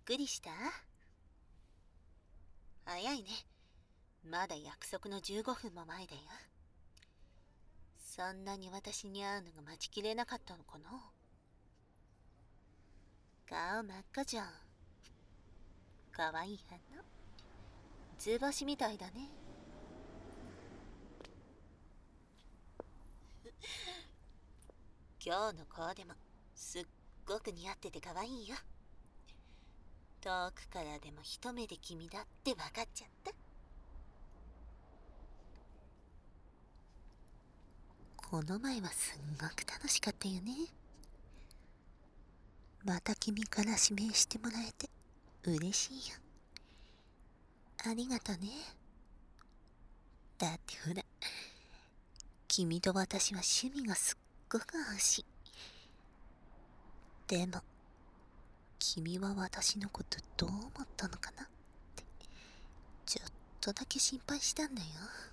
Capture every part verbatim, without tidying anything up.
くりした？早いね。まだ約束のじゅうごふんも前だよ。そんなに私に会うのが待ちきれなかったのかな。顔真っ赤じゃん。かわいい花。図星みたいだね。今日のコーデもすっごく似合っててかわいいよ。遠くからでも一目で君だって分かっちゃった。この前はすんごく楽しかったよね。また君から指名してもらえて嬉しいよ。ありがとね。だってほら、君と私は趣味がすっごく合うし。でも君は私のことどう思ったのかなってちょっとだけ心配したんだよ。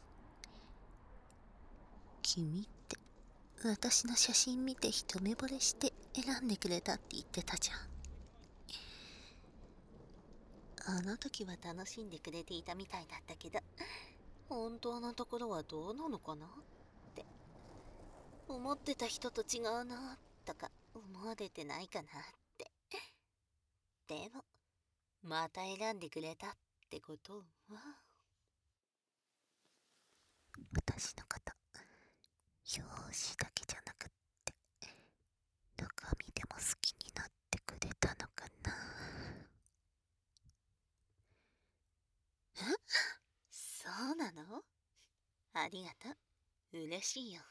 君って私の写真見て一目惚れして選んでくれたって言ってたじゃん。あの時は楽しんでくれていたみたいだったけど、本当のところはどうなのかなって思ってた人と違うなとか思われてないかなって。でもまた選んでくれたってことは、私のこと容姿だけじゃなくって中身でも好きになってくれたのかな。え、そうなの？ありがとう。嬉しいよ。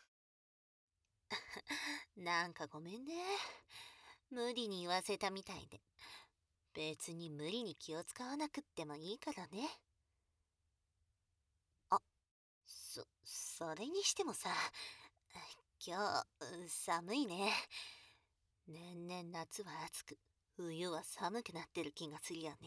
なんかごめんね。無理に言わせたみたいで。別に無理に気を使わなくってもいいからね。あ、そ、それにしてもさ、今日、寒いね。年々夏は暑く、冬は寒くなってる気がするよね。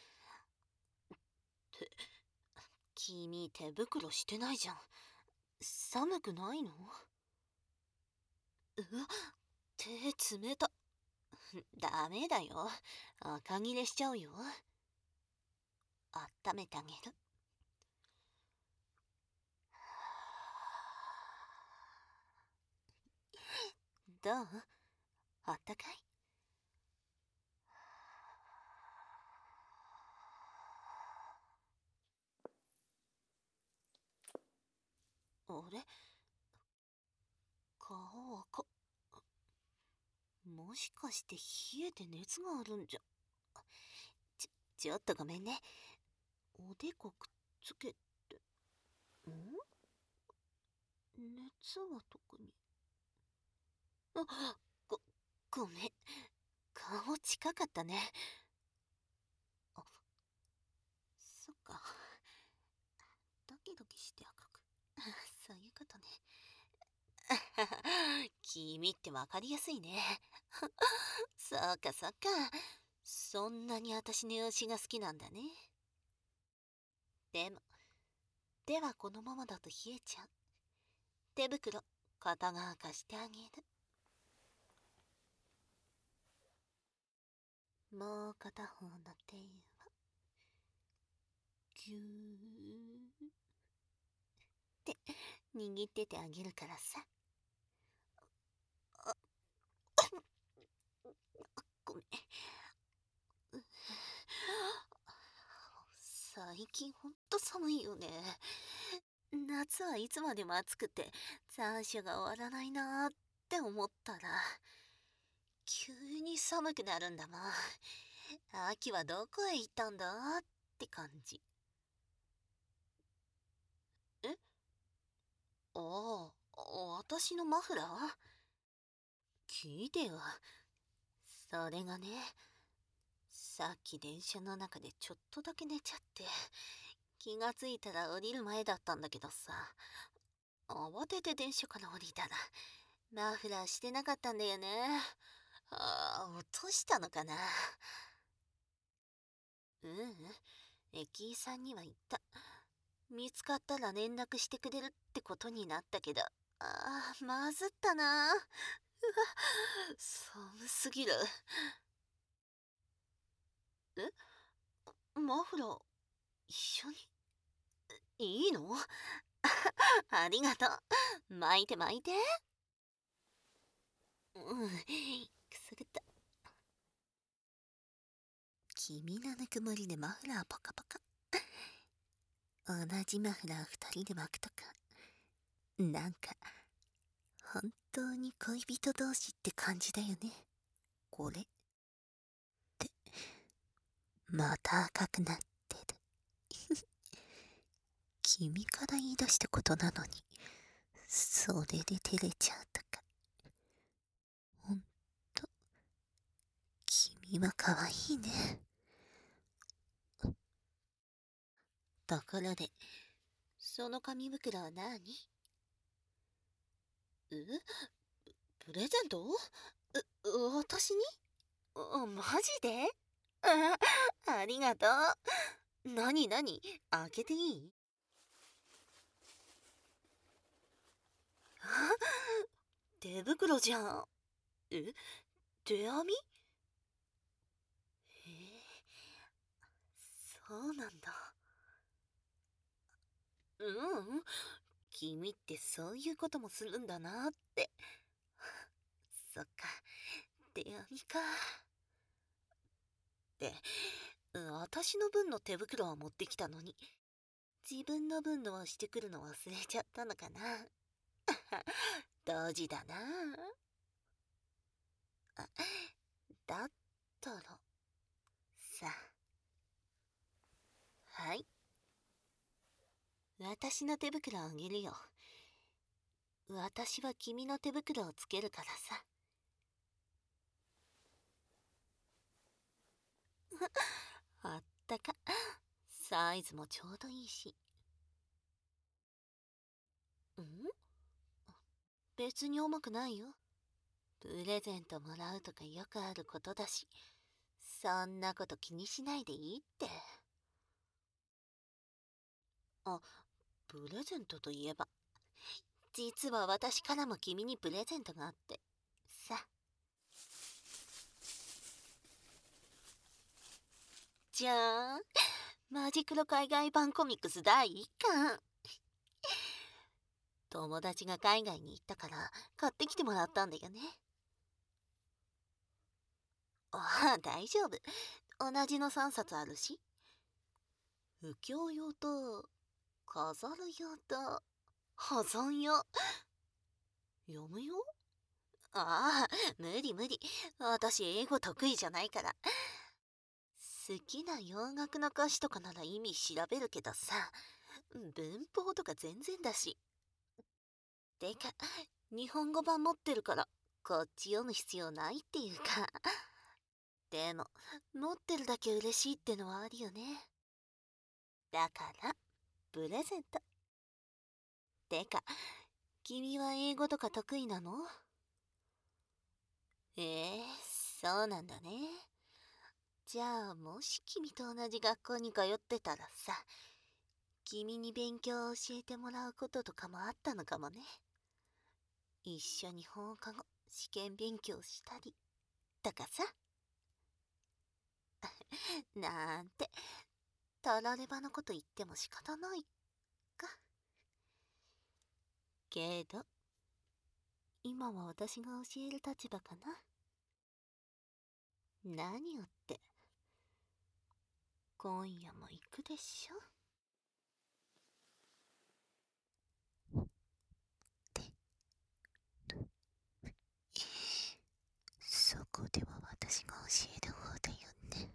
って、君手袋してないじゃん。寒くないの？うわ、手冷た。ダメだよ。赤切れしちゃうよ。温めてあげる。どう？あったかい？あれ？顔赤。もしかして冷えて熱があるんじゃ。ちょ、ちょっとごめんね。おでこくっつけて。ん？熱は特に。あ、ご、ごめん。顔近かったね。あ、そっか。ドキドキして赤く。そういうことね。君ってわかりやすいね。そうかそうか。そんなに私の容姿が好きなんだね。でも、手はこのままだと冷えちゃう。手袋、片側貸してあげる。もう片方の手は、ぎゅーって握っててあげるからさ。あ、ごめん。最近ほんと寒いよね。夏はいつまでも暑くて残暑が終わらないなーって思ったら急に寒くなるんだもん。秋はどこへ行ったんだって感じ。え？ああ、私のマフラー？聞いてよ。それがね、さっき電車の中でちょっとだけ寝ちゃって気がついたら降りる前だったんだけどさ、慌てて電車から降りたらマフラーしてなかったんだよね。ああ、落としたのかな。ううん、駅員さんには言った。見つかったら連絡してくれるってことになったけど、ああ、まずったな。うわ、寒すぎる。 え、マフラー、一緒にいいの？ありがとう。巻いて巻いて。うん、くすぐった。君のぬくもりでマフラーポカポカ。同じマフラー二人で巻くとか、なんか本当に恋人同士って感じだよね。これってまた赤くなってる。君から言い出したことなのに、それで照れちゃうとか。ほんと、君は可愛いね。ところで、その紙袋は何？え？プレゼント？う、私に？う、マジで？あ、ありがとう。なになに？開けていい？あ、手袋じゃん。え、手編み？へえ、そうなんだ。うん、君ってそういうこともするんだなって。そっか、手編みか。で、私の分の手袋は持ってきたのに、自分の分のはしてくるの忘れちゃったのかな。ドジだなあ。だったら、さ、はい。私の手袋あげるよ。私は君の手袋をつけるからさ。あったか。サイズもちょうどいいし。ん？別に重くないよ。プレゼントもらうとかよくあることだし、そんなこと気にしないでいいって。あ、プレゼントといえば、実は私からも君にプレゼントがあって。さ、じゃーん。マジクロ海外版コミックスだいいっかん。友達が海外に行ったから買ってきてもらったんだよね。ああ、大丈夫。同じのさんさつあるし。布教用と、飾る用と、保存用。読むよ？ああ、無理無理。私英語得意じゃないから。好きな洋楽の歌詞とかなら意味調べるけどさ、文法とか全然だし。てか、日本語版持ってるから、こっち読む必要ないっていうか。でも、持ってるだけ嬉しいってのはあるよね。だから、プレゼント。てか、君は英語とか得意なの？ええ、そうなんだね。じゃあ、もし君と同じ学校に通ってたらさ、君に勉強を教えてもらうこととかもあったのかもね。一緒に放課後、試験勉強したり、とかさ。なんて、たらればのこと言っても仕方ないか。けど、今は私が教える立場かな。何をって、今夜も行くでしょ。そこでは私が教える方だよね。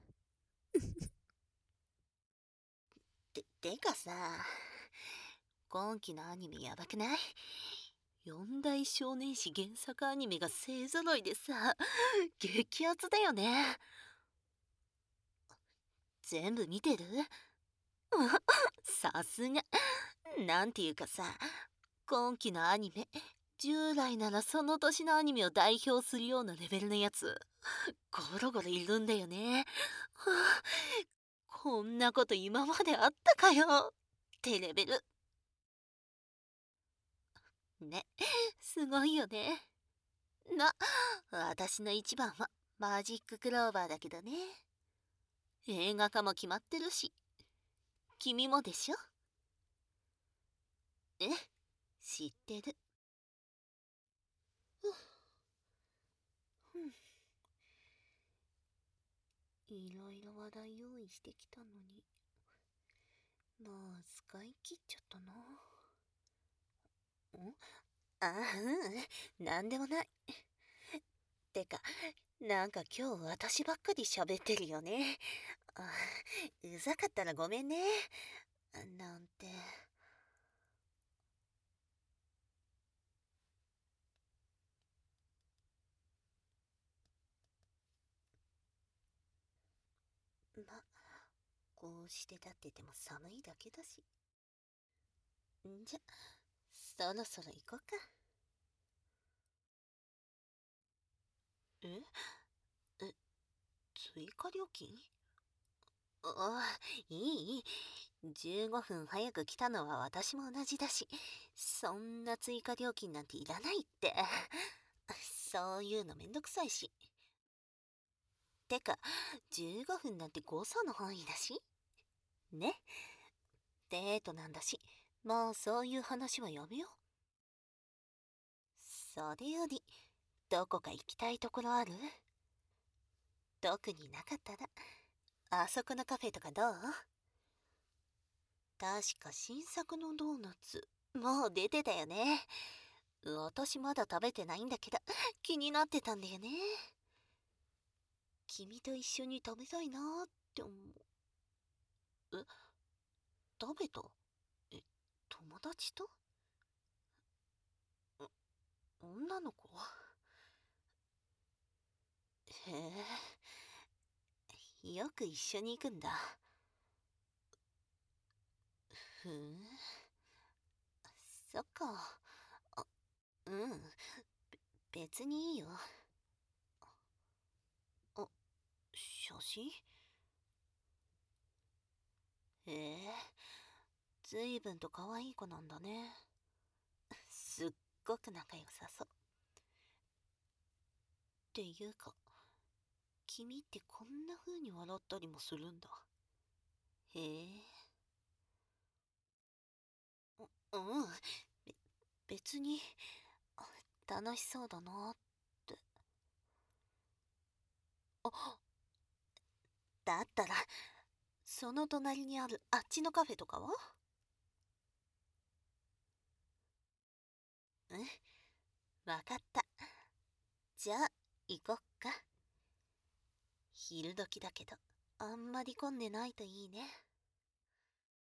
て、てかさ、今期のアニメやばくない？四大少年誌原作アニメが勢ぞろいでさ、激アツだよね。全部見てる？さすが。なんていうかさ、今期のアニメ、従来ならその年のアニメを代表するようなレベルのやつ、ゴロゴロいるんだよね。はあ、こんなこと今まであったかよってレベル。ね、すごいよね。な、私の一番はマジッククローバーだけどね。 映画化も決まってるし、君もでしょ？え、知ってる。ふん、いろいろ話題用意してきたのに、もう使い切っちゃったな。んあ、うん、なんでもない。てか、なんか今日私ばっかり喋ってるよね。あ、うざかったらごめんね。なんて。ま、こうして立ってても寒いだけだし。んじゃ、そろそろ行こうか。ええ、追加料金？ああ、いいいい。じゅうごふん早く来たのは私も同じだし、そんな追加料金なんていらないって。そういうのめんどくさいし。てか、じゅうごふんなんて誤差の範囲だし。ね。デートなんだし、もうそういう話はやめよう。それより、どこか行きたいところある？特になかったら、あそこのカフェとかどう？確か新作のドーナツ、もう出てたよね。私まだ食べてないんだけど、気になってたんだよね。君と一緒に食べたいなーって思う。え、食べた？え、友達と？女の子？へえ、よく一緒に行くんだ。ふん、そっか。あ、うん、べ別にいいよ。あ、写真？へえ、ずいぶんと可愛い子なんだね。すっごく仲良さそう。っていうか、君ってこんな風に笑ったりもするんだ。へえ。う、うん。べ、別に、あ、楽しそうだなって。あ、だったら、その隣にあるあっちのカフェとかは？うん、わかった。じゃあ、行こっか。昼時だけど、あんまり混んでないといいね。